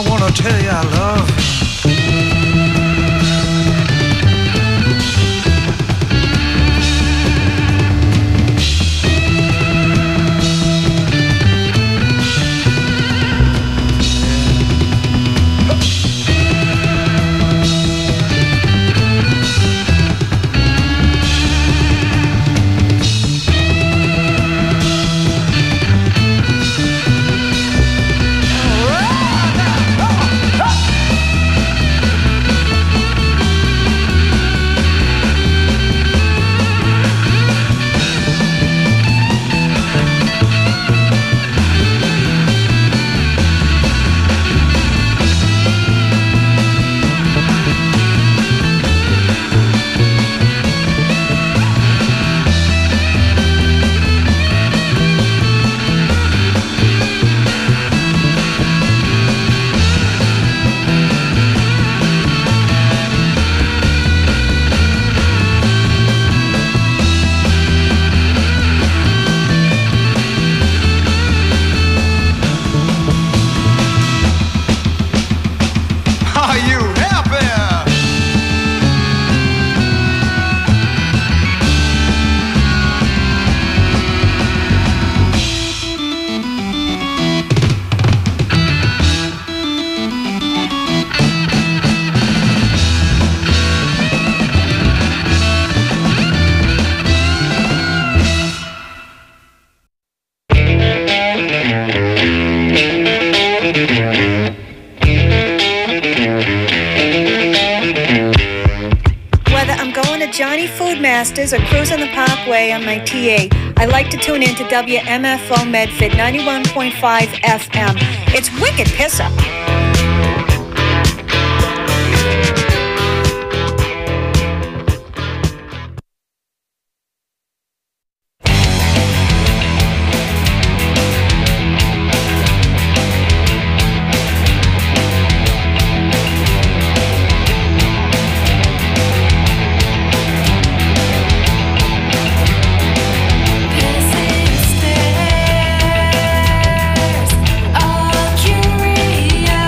I wanna tell you I love you. Or cruise on the Parkway on my TA. I like to tune in to WMFO Medford 91.5 FM. It's wicked piss up. All curious.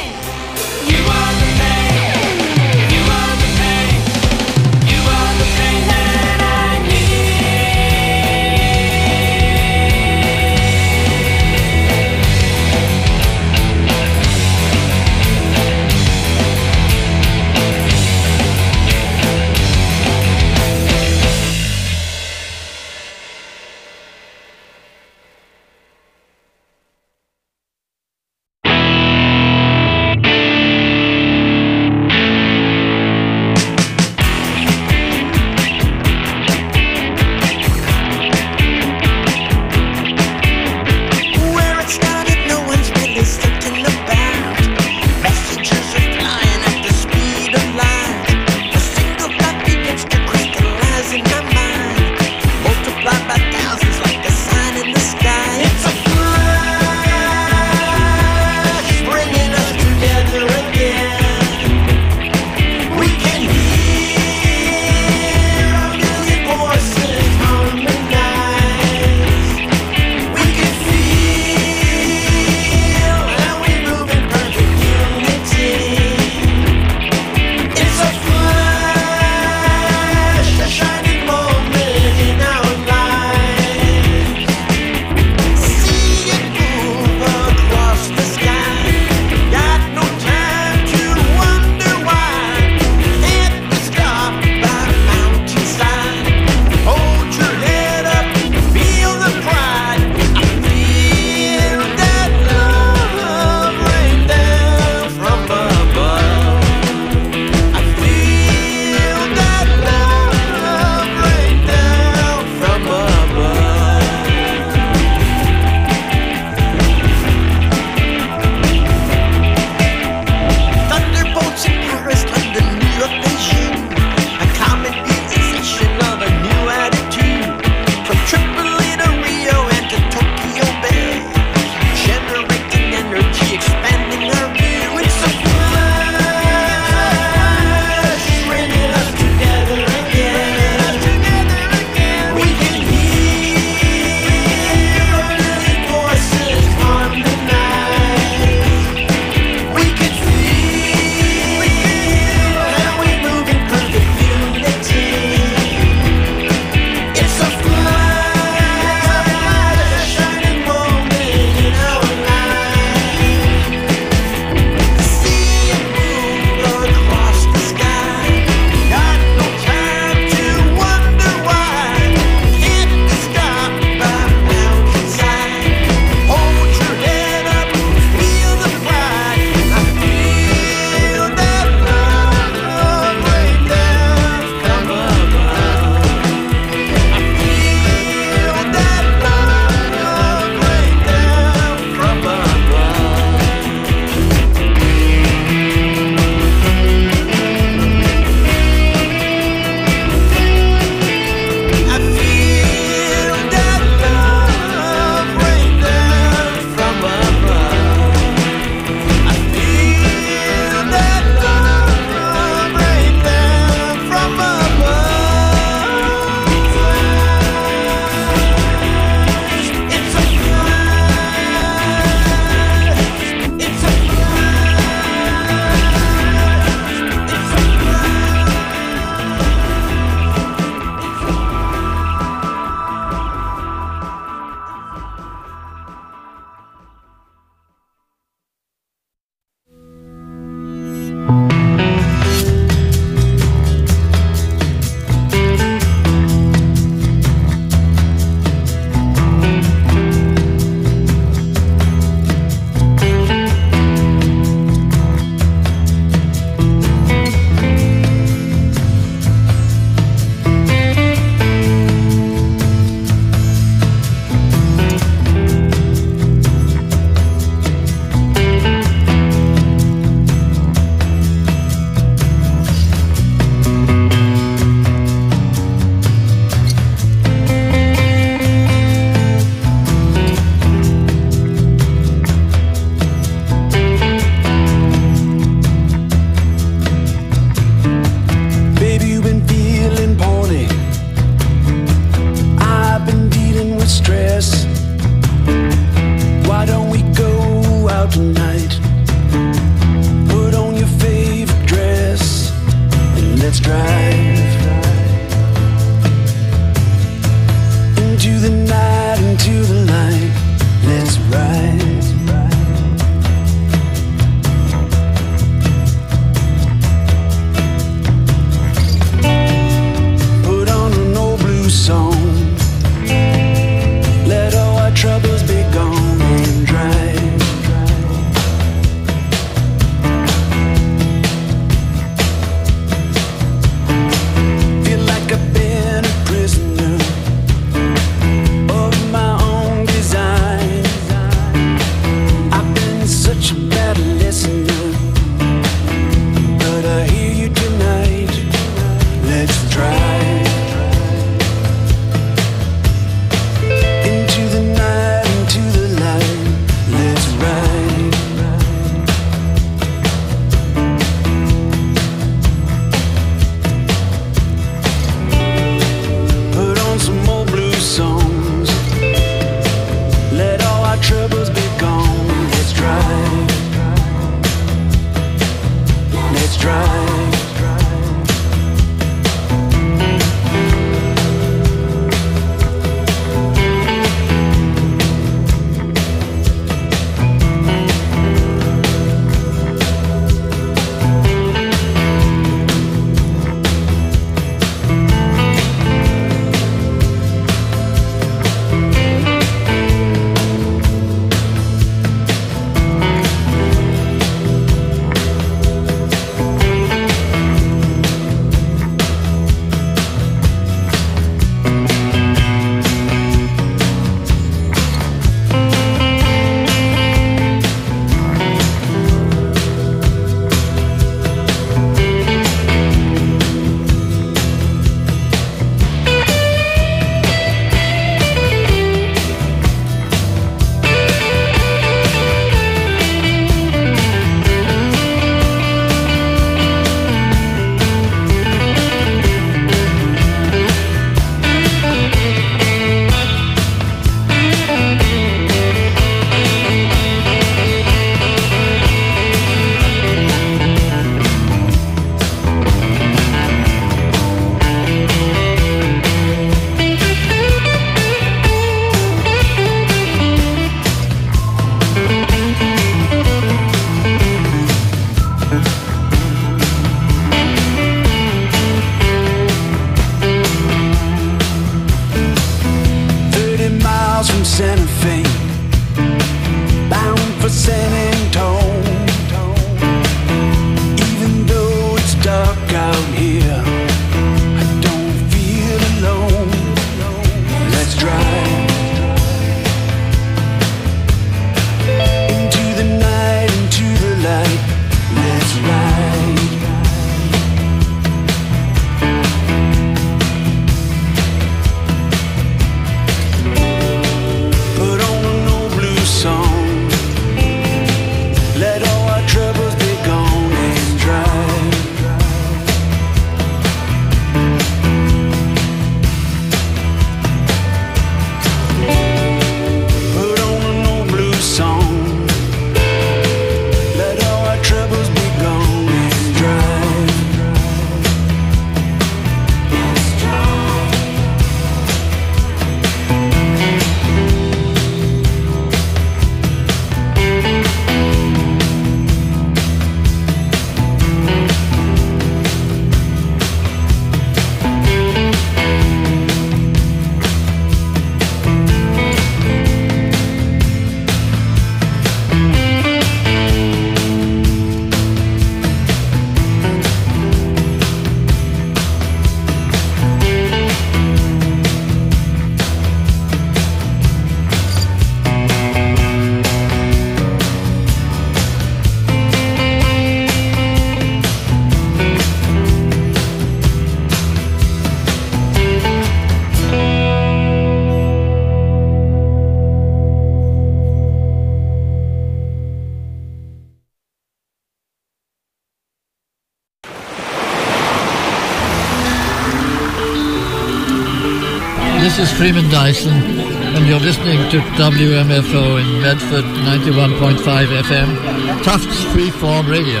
This is Freeman Dyson, and you're listening to WMFO in Medford, 91.5 FM, Tufts Freeform Radio.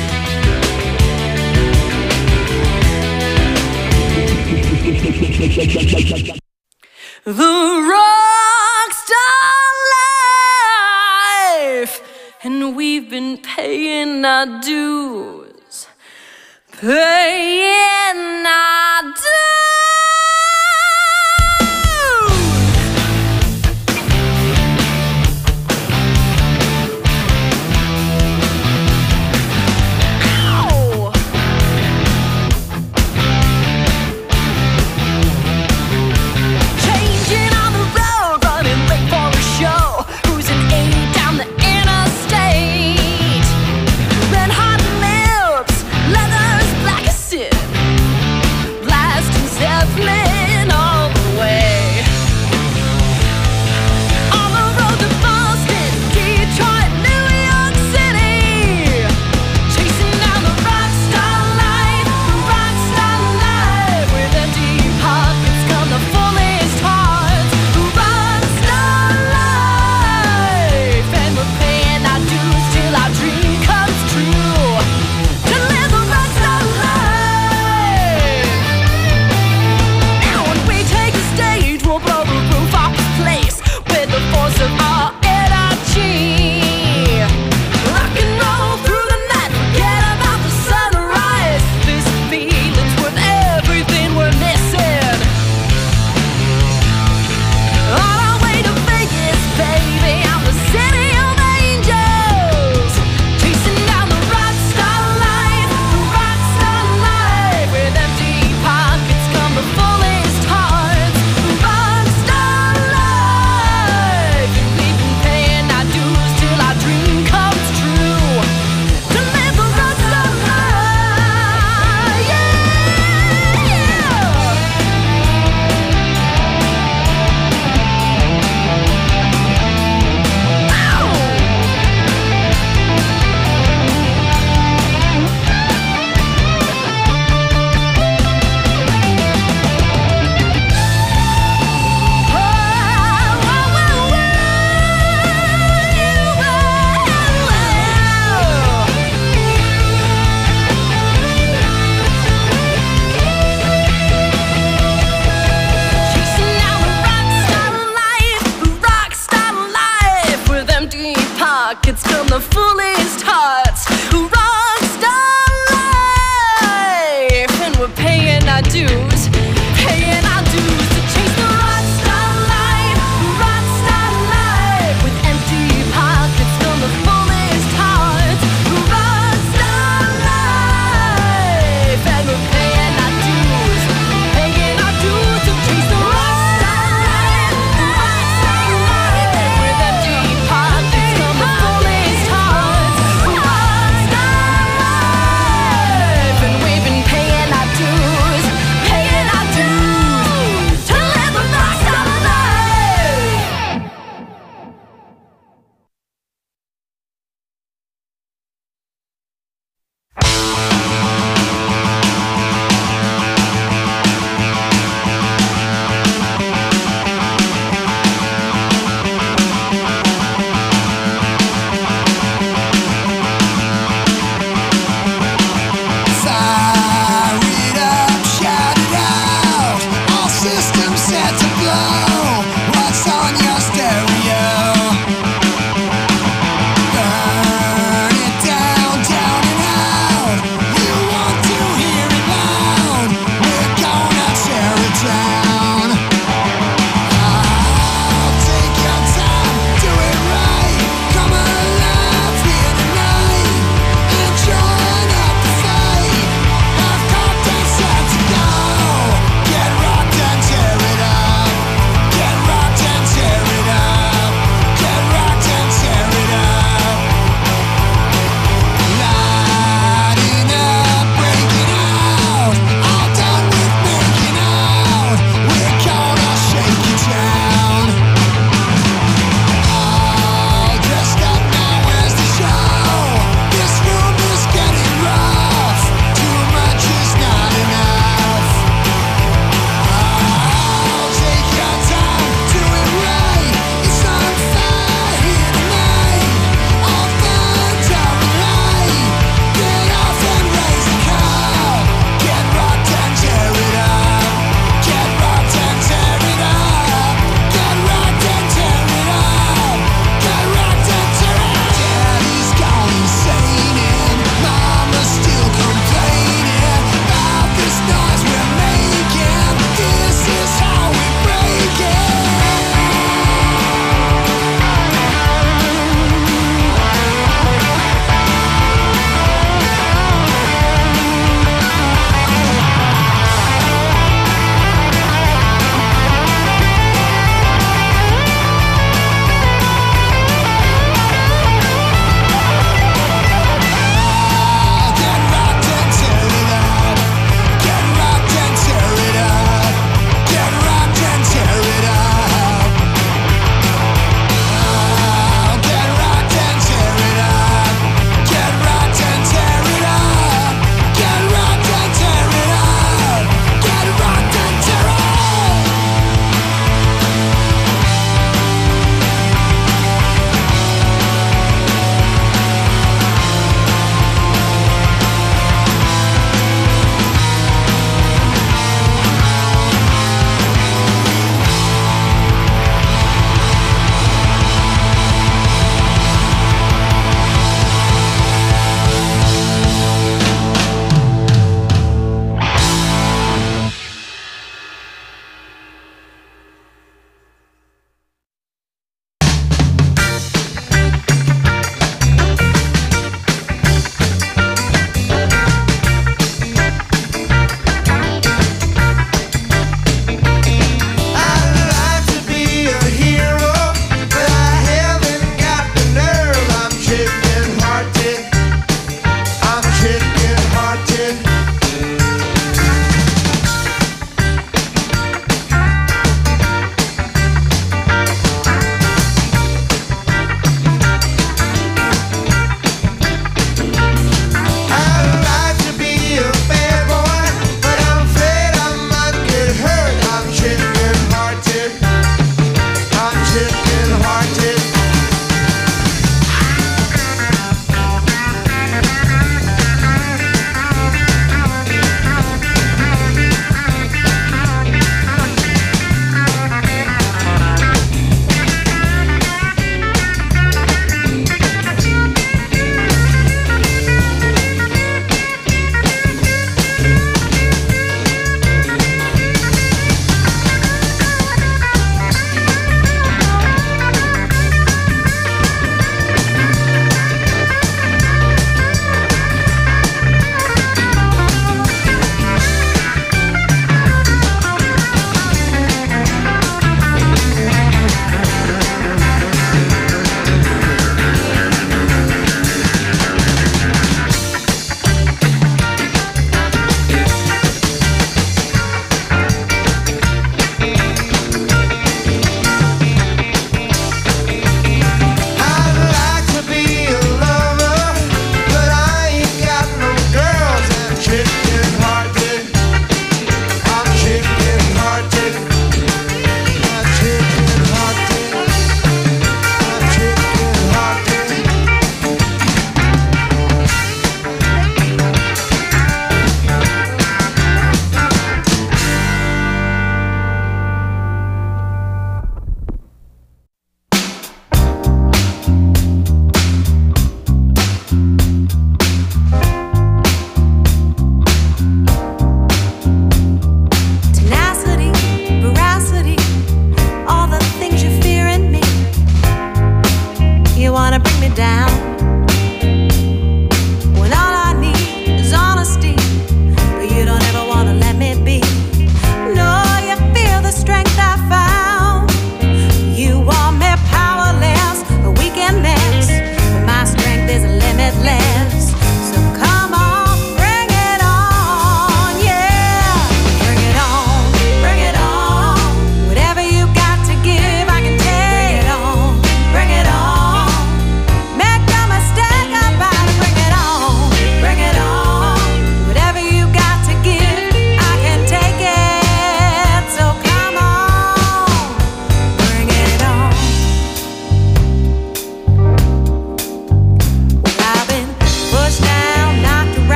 The rockstar life, and we've been paying our dues, paying our dues. Red hot lips, leathers black as sin, blasting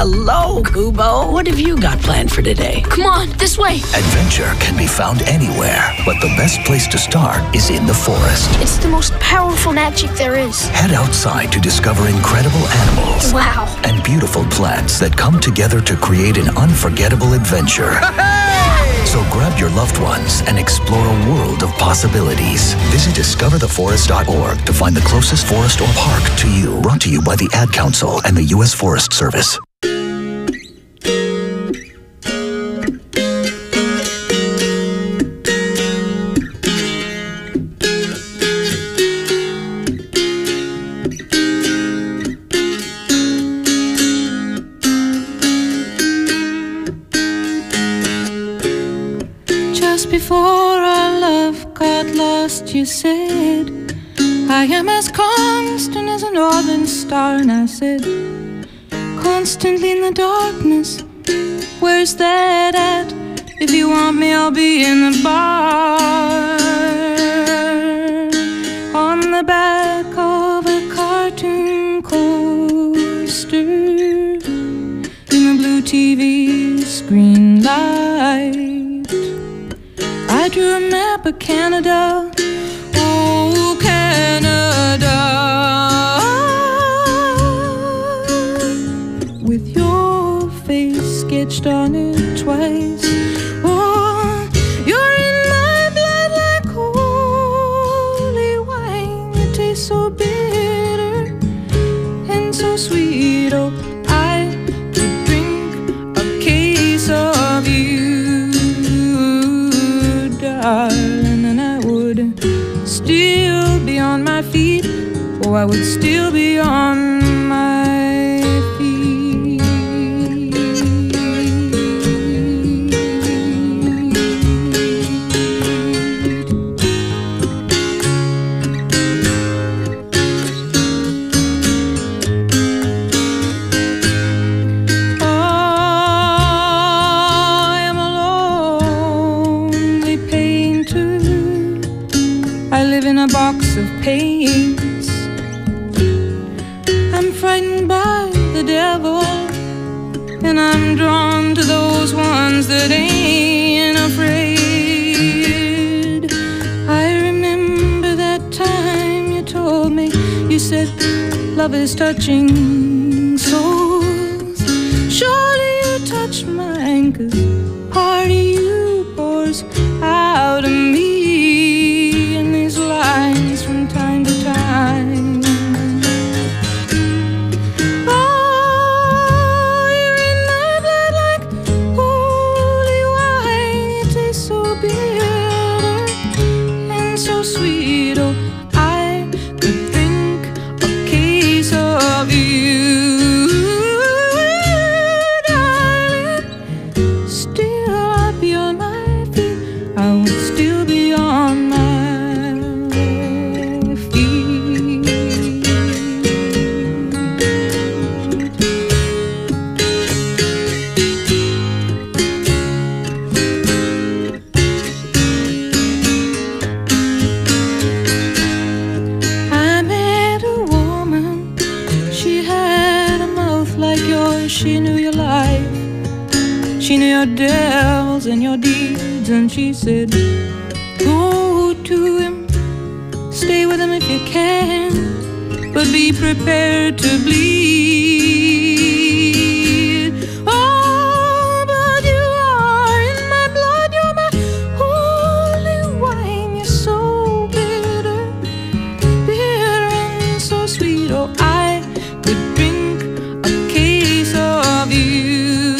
Hello, Kubo. What have you got planned for today? Come on, this way. Adventure can be found anywhere, but the best place to start is in the forest. It's the most powerful magic there is. Head outside to discover incredible animals. Wow. And beautiful plants that come together to create an unforgettable adventure. So grab your loved ones and explore a world of possibilities. Visit discovertheforest.org to find the closest forest or park to you. Brought to you by the Ad Council and the U.S. Forest Service. Before our love got lost, you said, I am as constant as a northern star. And I said, constantly in the darkness, where's that at? If you want me, I'll be in the bar. On the back of a cartoon coaster, in the blue TV screen light, I drew a map of Canada, oh Canada, with your face sketched on it twice. Oh, you're in my blood like holy wine. You taste so bitter and so sweet. Oh, I could drink a case of you, darling, and I would still be on my feet. Oh, I would still be on my feet. A box of paints. I'm frightened by the devil, and I'm drawn to those ones that ain't afraid. I remember that time you told me, you said love is touching souls. Surely you touch mine, 'cause part of you pours out of me. Lines from time to time. Oh, you're in my blood like holy wine. You taste so bitter and so sweet. Oh, I could drink a case of you, darling. Still I'd be on my feet. I would still be on my she knew your life, she knew your devils and your deeds, and she said, go to him, stay with him if you can, but be prepared to bleed. Oh, but you are in my blood, you're my holy wine. You're so bitter, bitter and so sweet. Oh, I could drink a case of you,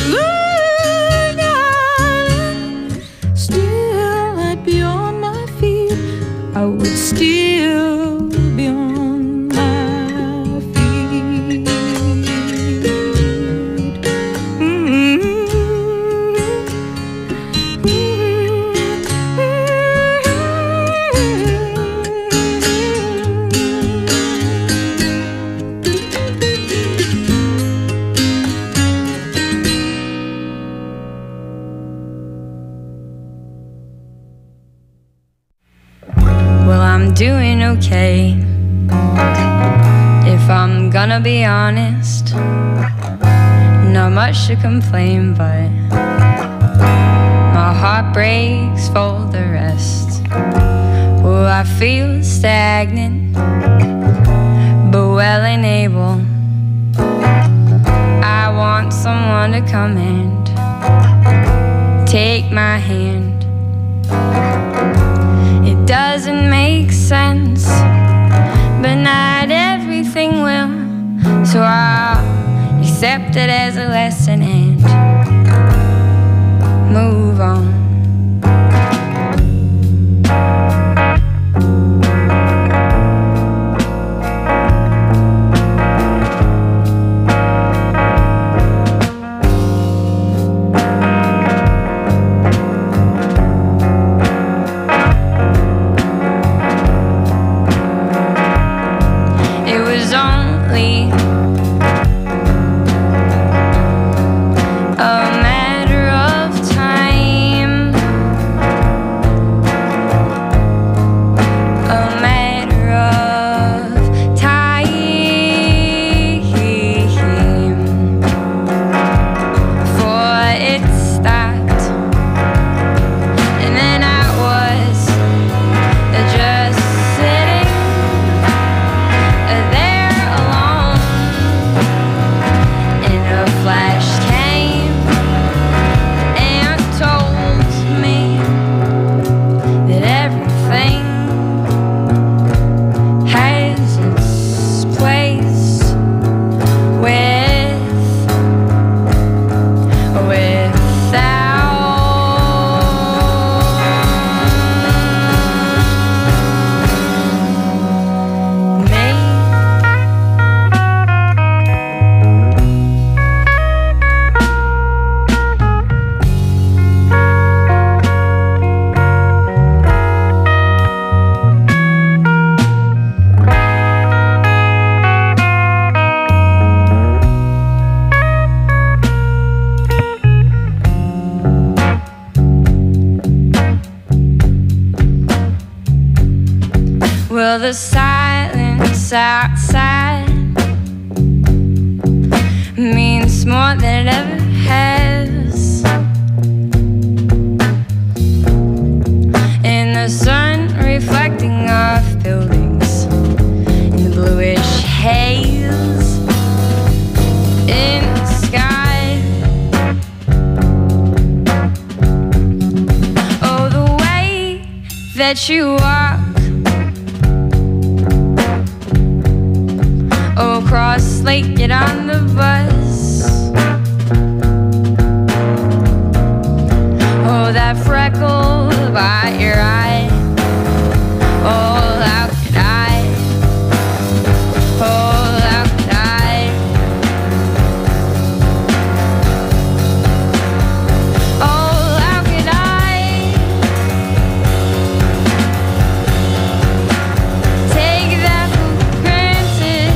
darling. Still I'd be on my feet. I would still be on my feet. Well, I'm doing okay, if I'm gonna be honest. not much to complain, but my heart breaks for the rest. Oh, I feel stagnant, but well and able. I want someone to come and take my hand. It doesn't make sense, but not everything will. So I'll accept it as a lesson and move on. Well, the silence outside means more than it ever has. And the sun reflecting off buildings in the bluish haze in the sky. Oh, the way that you walk across Slate, get on the bus. Oh, that freckle by your eye. Oh, how could I? Oh, how could I? Oh, how could I take that for granted?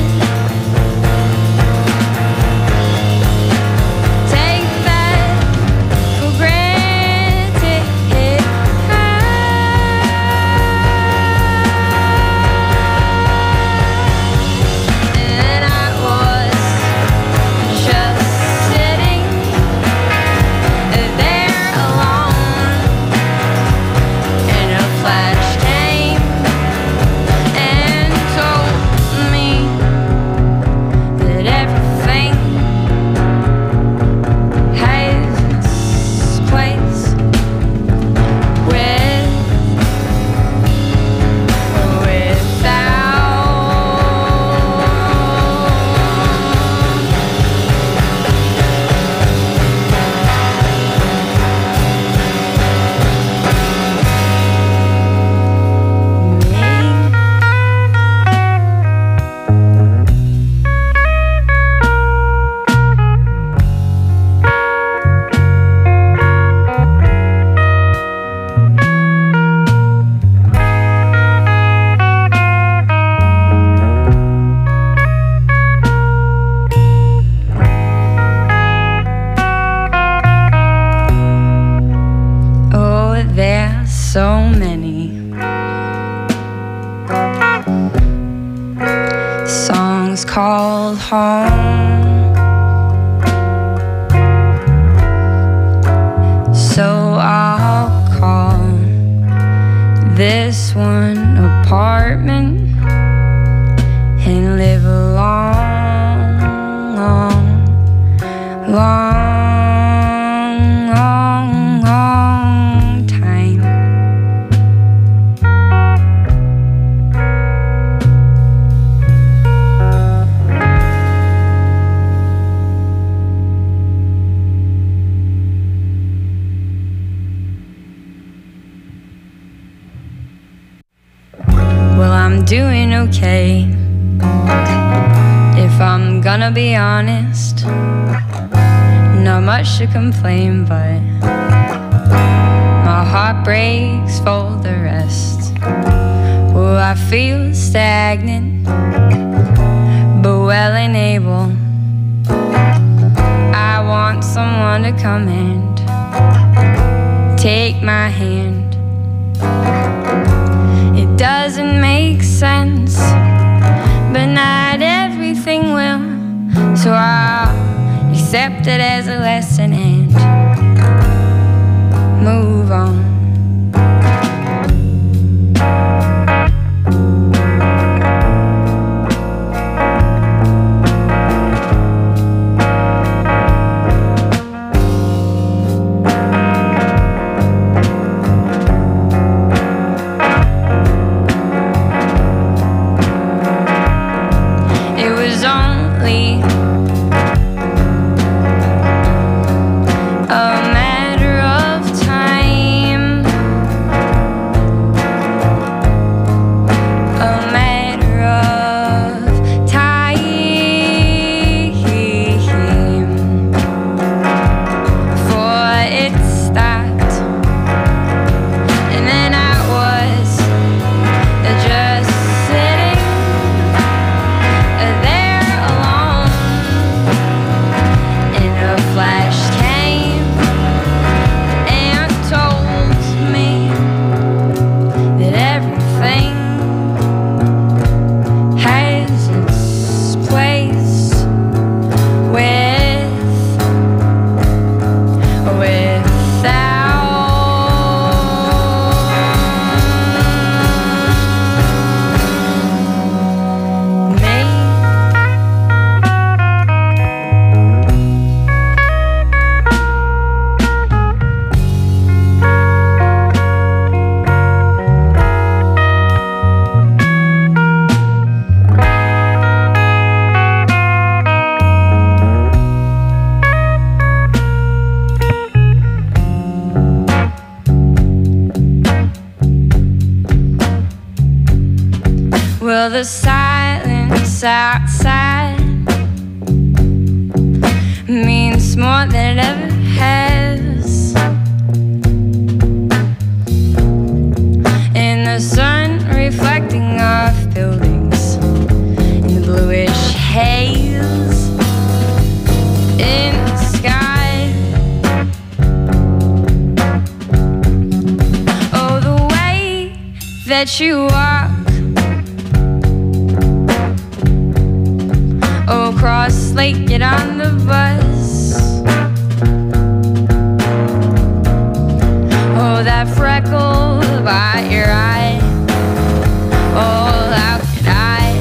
So many songs called home. long, long time. Well, I'm doing okay, if I'm gonna be honest. Not much to complain, but my heart breaks for the rest. Oh, I feel stagnant, but well and able. I want someone to come and take my hand. It doesn't make sense, but not everything will. So I'll accept it as a lesson and move on. It was only a matter of time, a matter of time, for it stopped, and then I was just sitting there alone, and a flash came and told me that everything has its place without me. Well, the silence outside means more than it ever has. And the sun reflecting off buildings in the bluish haze in the sky. Oh, the way that you walk across Lake, get on the bus. Oh, that freckle by your eye. Oh, how could I?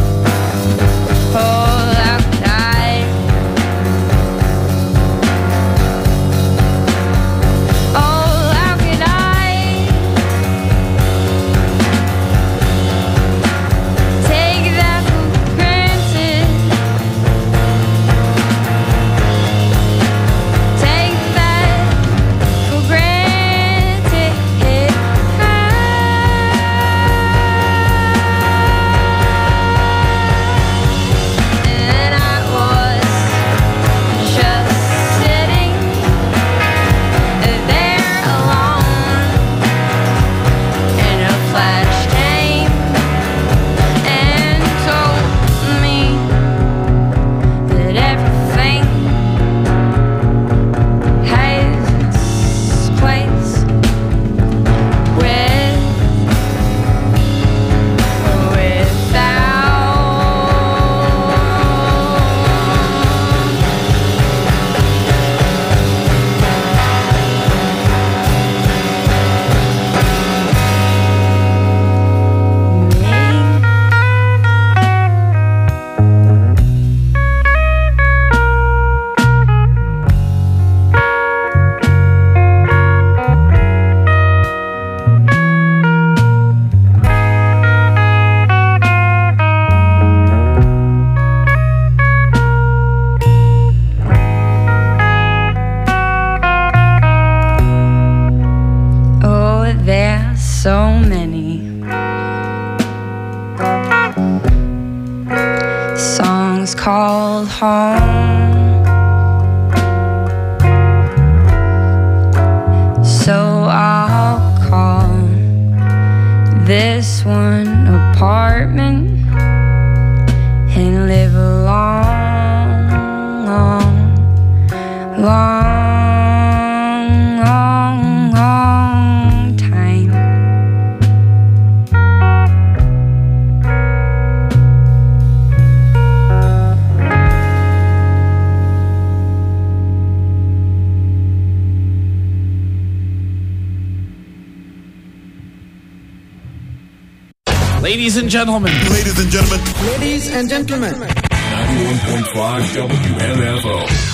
Oh, how could I? Oh, how could I take that for granted? so many songs called home. So I'll call this one apartment and live a long, long, long, long, long time. Ladies and gentlemen. Ladies and gentlemen. Ladies and gentlemen. 91.5 WMFO.